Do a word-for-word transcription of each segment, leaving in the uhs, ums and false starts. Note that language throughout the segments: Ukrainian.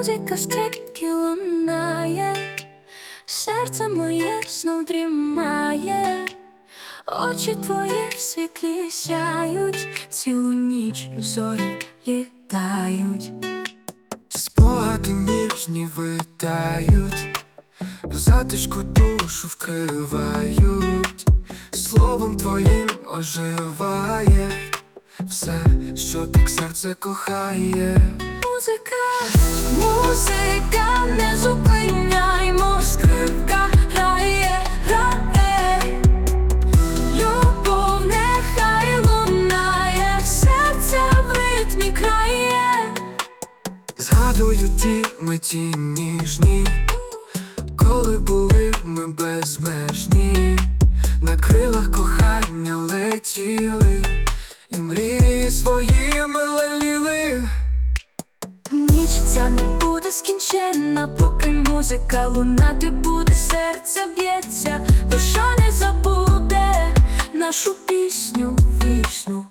музика скрипки лунає, серце моє знов дрімає, очі твої світлі сяють, цілу ніч зорі літають. Спогади ніжні витають, в затишку душу вкривають, словом твоїм оживає все, що так серце кохає. Музика, музика, не зупиняймо, скрипка грає, грає, любов нехай лунає, серце в ритмі крає. Згадую ті миті ніжні, коли були ми безмежні, на крилах кохання летіли, і мрії своїми леліли. Ніч ця не буде скінченна, поки музика лунати буде, серце б'ється, душа не забуде нашу пісню вічну.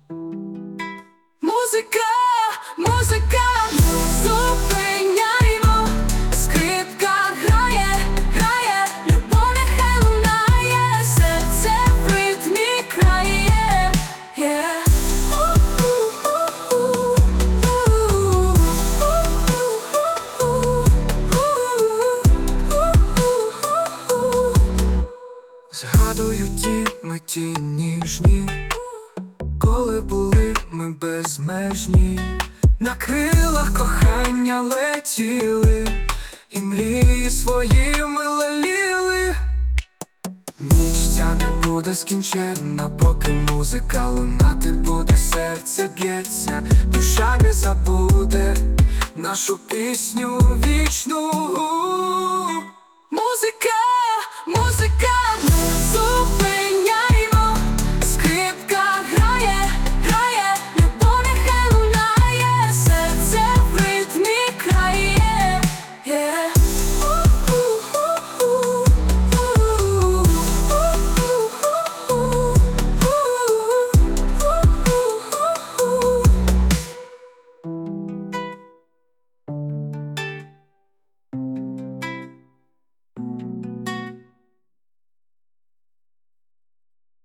Музика, музика, зупиняймо, скрипка грає, грає, любов нехай лунає, серце в ритмі крає. Yeah. Згадую ті миті ніжні, коли були ми безмежні, на крилах кохання летіли, і мрії своїми леліли. Ніч ця не буде скінченна, поки музика лунати буде, серце б'ється, душа не забуде нашу пісню вічну. Музика.